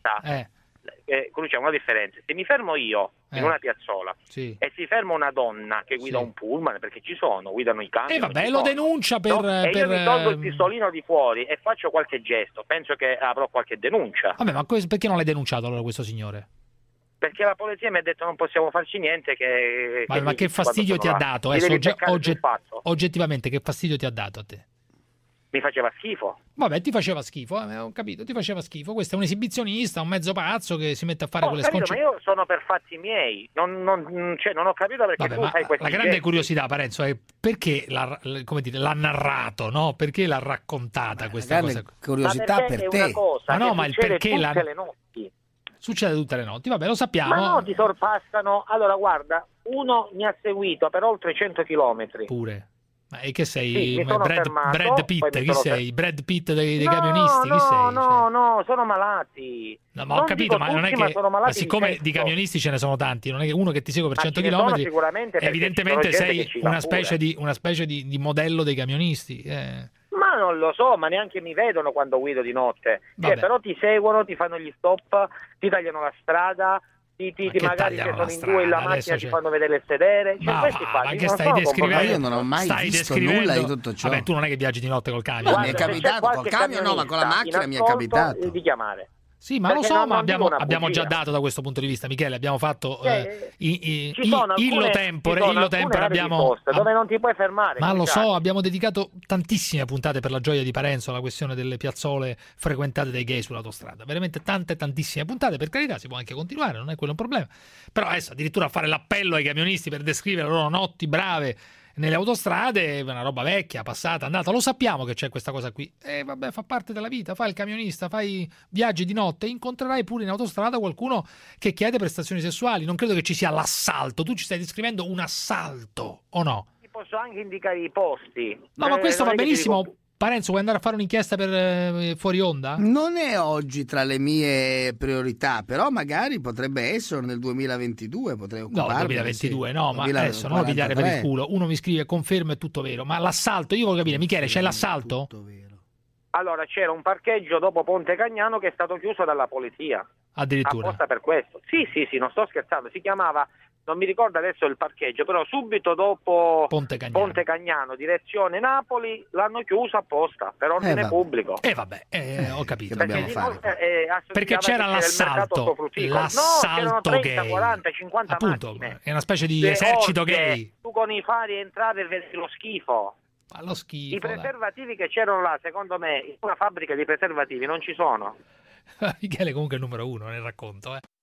C'è una differenza. Se mi fermo io in una piazzola e si ferma una donna che guida un pullman, perché guidano i camion. Vabbè, lo denuncia per... io mi tolgo il pistolino di fuori e faccio qualche gesto, penso che avrò qualche denuncia. Vabbè, ma perché non l'hai denunciato allora questo signore? Perché la polizia mi ha detto non possiamo farci niente ma che fastidio ti ha dato? Oggettivamente che fastidio ti ha dato a te? Mi faceva schifo. Vabbè, ti faceva schifo, ho capito, ti faceva schifo. Questo è un esibizionista, un mezzo pazzo che si mette a fare quelle sconce. Ma io sono per fatti miei, non ho capito perché tu fai questi la grande curiosità, Parenzo, è perché l'ha narrato, no? Perché l'ha raccontata questa cosa? Curiosità per te. Ma il perché tutte le notti. Succede tutte le notti, vabbè, lo sappiamo. Ma no, ti sorpassano. Allora, guarda, uno mi ha seguito per oltre 100 chilometri. Pure. Ma e che sei? Brad Pitt? Chi sei? Brad Pitt dei camionisti? Chi sei? No, sono malati. No, ma ho capito, ma non è che... Ma siccome di camionisti ce ne sono tanti, non è che uno che ti segue per 100 km, evidentemente sei una specie di modello dei camionisti. Ma non lo so, ma neanche mi vedono quando guido di notte. Però ti seguono, ti fanno gli stop, ti tagliano la strada, magari se sono in due in la macchina ti fanno vedere il sedere. Ma che stai descrivendo? Io non ho mai visto nulla di tutto ciò. Vabbè, tu non è che viaggi di notte col camion. Mi è capitato col camion, no, ma con la macchina mi è capitato di chiamare. Sì, ma lo so, ma abbiamo già dato da questo punto di vista, Michele, abbiamo fatto illo tempore abbiamo dove non ti puoi fermare. Ma lo so, abbiamo dedicato tantissime puntate per la gioia di Parenzo alla questione delle piazzole frequentate dai gay sull'autostrada, veramente tantissime puntate, per carità, si può anche continuare, non è quello un problema. Però adesso addirittura fare l'appello ai camionisti per descrivere le loro notti brave nelle autostrade è una roba vecchia, passata, andata. Lo sappiamo che c'è questa cosa qui. Vabbè, fa parte della vita. Fai il camionista, fai viaggi di notte, incontrerai pure in autostrada qualcuno che chiede prestazioni sessuali. Non credo che ci sia l'assalto. Tu ci stai descrivendo un assalto, o no? Ti posso anche indicare i posti. No, ma questo va benissimo. Parenzo, vuoi andare a fare un'inchiesta per fuori onda? Non è oggi tra le mie priorità, però magari potrebbe essere nel 2022, potrei occuparmi. No, 2022 no, ma adesso non lo pigliare per il culo. Uno mi scrive conferma è tutto vero, ma l'assalto, io voglio capire, Michele, c'è l'assalto? Allora, c'era un parcheggio dopo Ponte Cagnano che è stato chiuso dalla polizia. Addirittura? Apposta per questo. Sì, non sto scherzando, si chiamava... Non mi ricordo adesso il parcheggio, però subito dopo Ponte Cagnano, direzione Napoli, l'hanno chiuso apposta per ordine pubblico. Ho capito. Perché c'era l'assalto. C'erano 30, 40, 50 macchine. È una specie di esercito gay. Tu con i fari entravi e vedi lo schifo. Lo schifo. I preservativi che c'erano là, secondo me, in una fabbrica di preservativi non ci sono. Michele comunque è il numero 1 nel racconto,